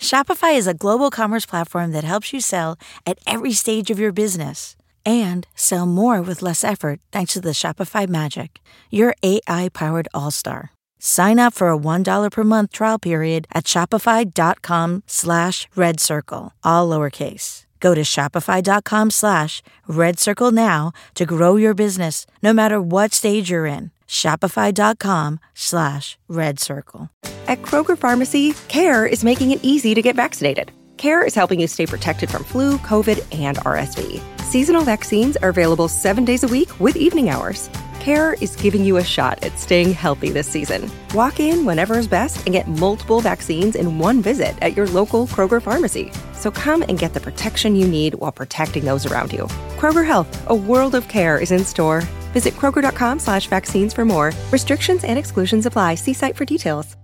Shopify is a global commerce platform that helps you sell at every stage of your business and sell more with less effort thanks to the Shopify Magic, your AI-powered all-star. Sign up for a $1 per month trial period at shopify.com/redcircle, all lowercase. Go to shopify.com/redcircle now to grow your business no matter what stage you're in. Shopify.com/redcircle. At Kroger Pharmacy, CARE is making it easy to get vaccinated. CARE is helping you stay protected from flu, COVID, and RSV. Seasonal vaccines are available 7 days a week with evening hours. CARE is giving you a shot at staying healthy this season. Walk in whenever is best and get multiple vaccines in one visit at your local Kroger Pharmacy. So come and get the protection you need while protecting those around you. Kroger Health, a world of care, is in store. Visit Kroger.com/vaccines for more. Restrictions and exclusions apply. See site for details.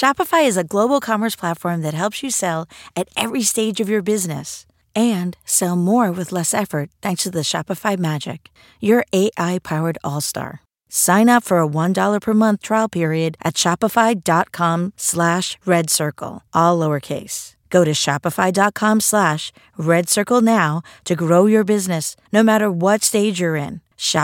Shopify is a global commerce platform that helps you sell at every stage of your business and sell more with less effort thanks to the Shopify Magic, your AI-powered all-star. Sign up for a $1 per month trial period at shopify.com/redcircle, all lowercase. Go to shopify.com/redcircle now to grow your business no matter what stage you're in.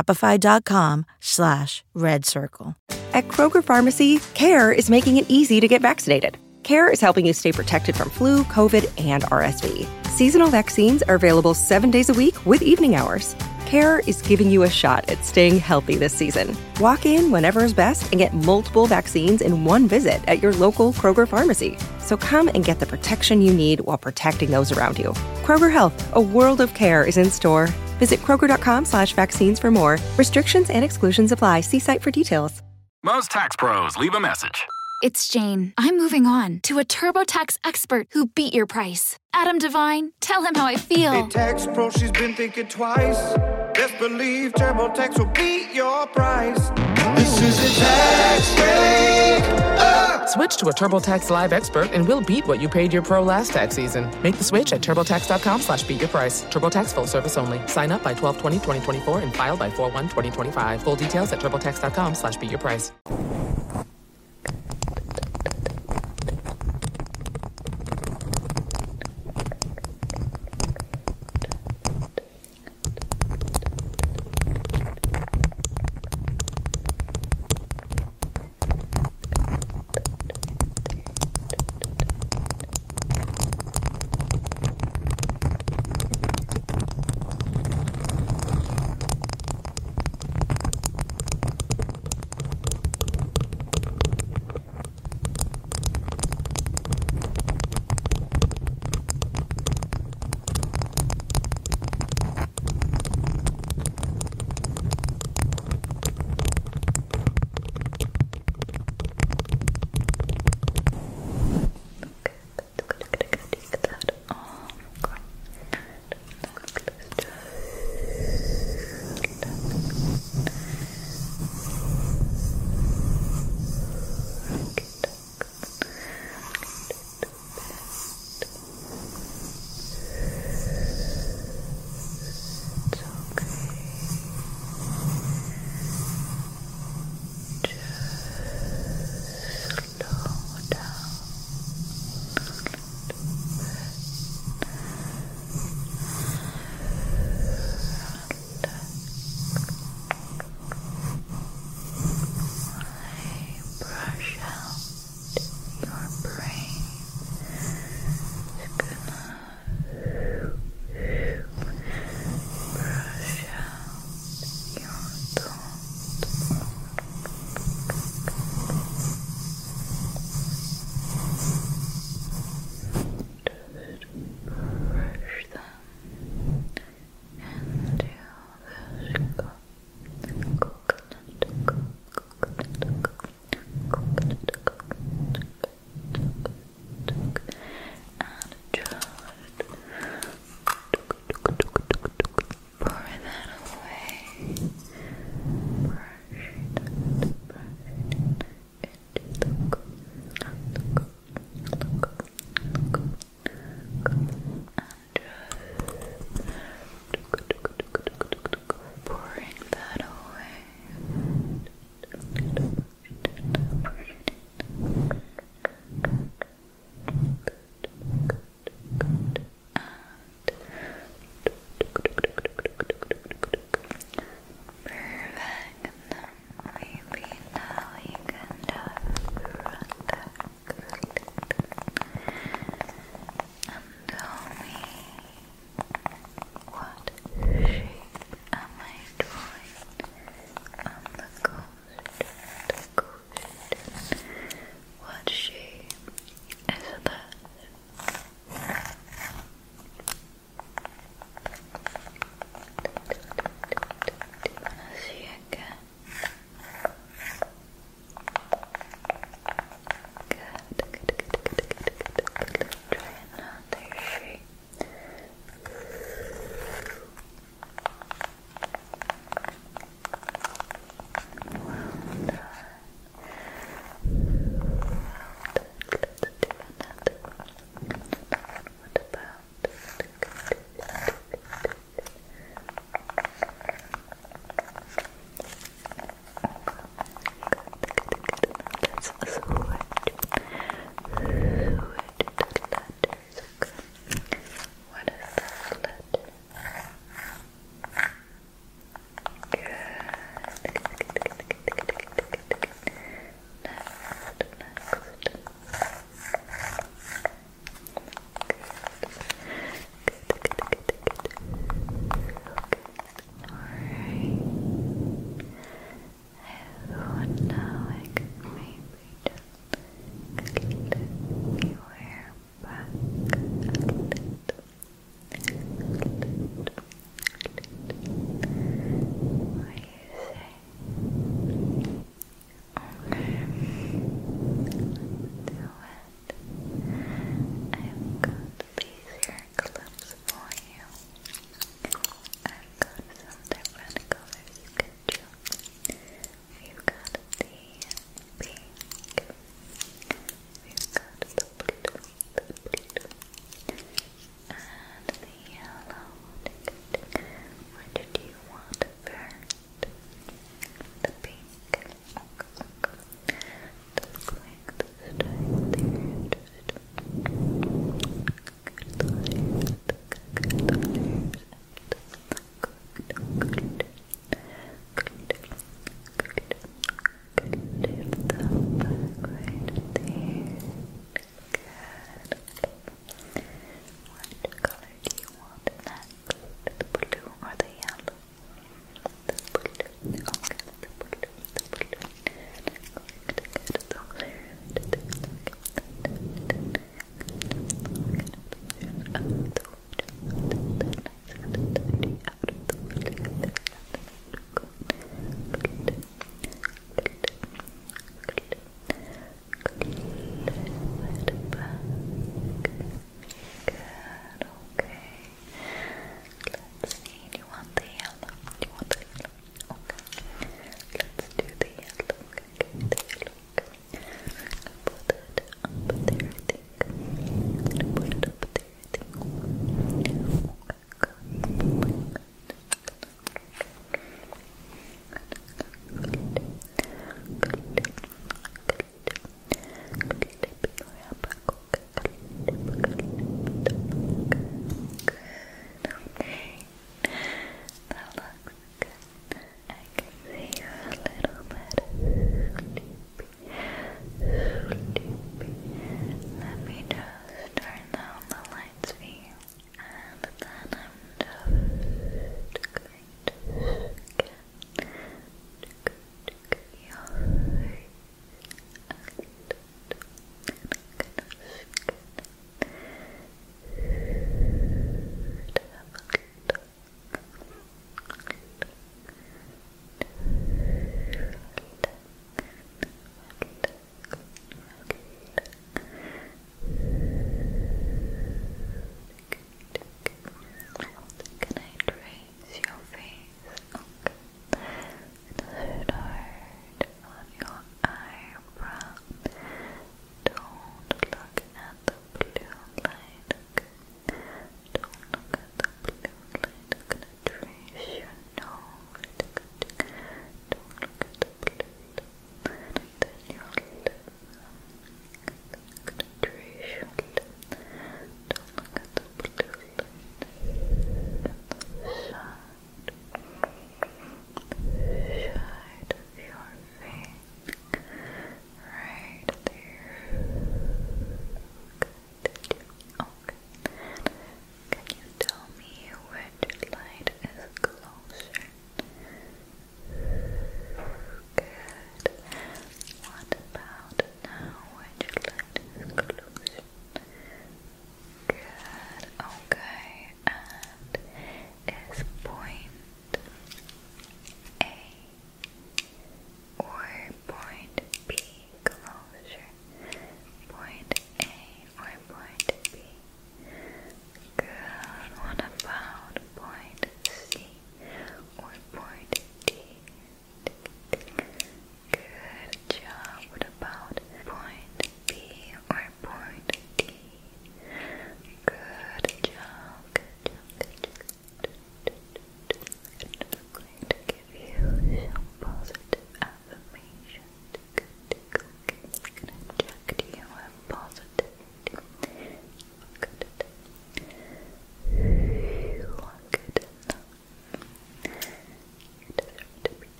Shopify.com/redcircle. At Kroger Pharmacy, CARE is making it easy to get vaccinated. CARE is helping you stay protected from flu, COVID, and RSV. Seasonal vaccines are available 7 days a week with evening hours. CARE is giving you a shot at staying healthy this season. Walk in whenever is best and get multiple vaccines in one visit at your local Kroger Pharmacy. So come and get the protection you need while protecting those around you. Kroger Health, a world of care, is in store. Visit Kroger.com/vaccines for more. Restrictions and exclusions apply. See site for details. Most tax pros leave a message. It's Jane. I'm moving on to a TurboTax expert who beat your price. Adam Devine, tell him how I feel. Hey, tax pro, she's been thinking twice. Best believe TurboTax will beat your price. This is a tax break. Switch to a TurboTax Live expert and we'll beat what you paid your pro last tax season. Make the switch at TurboTax.com/beatyourprice. TurboTax full service only. Sign up by 12/20/2024 and file by 4/1/2025. Full details at TurboTax.com/beatyourprice.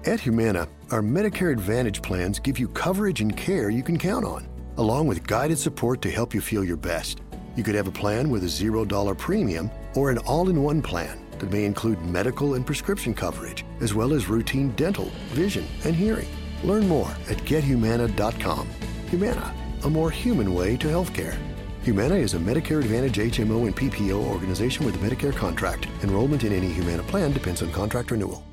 At Humana, our Medicare Advantage plans give you coverage and care you can count on, along with guided support to help you feel your best. You could have a plan with a $0 premium or an all-in-one plan that may include medical and prescription coverage, as well as routine dental, vision, and hearing. Learn more at gethumana.com. Humana, a more human way to healthcare. Humana is a Medicare Advantage HMO and PPO organization with a Medicare contract. Enrollment in any Humana plan depends on contract renewal.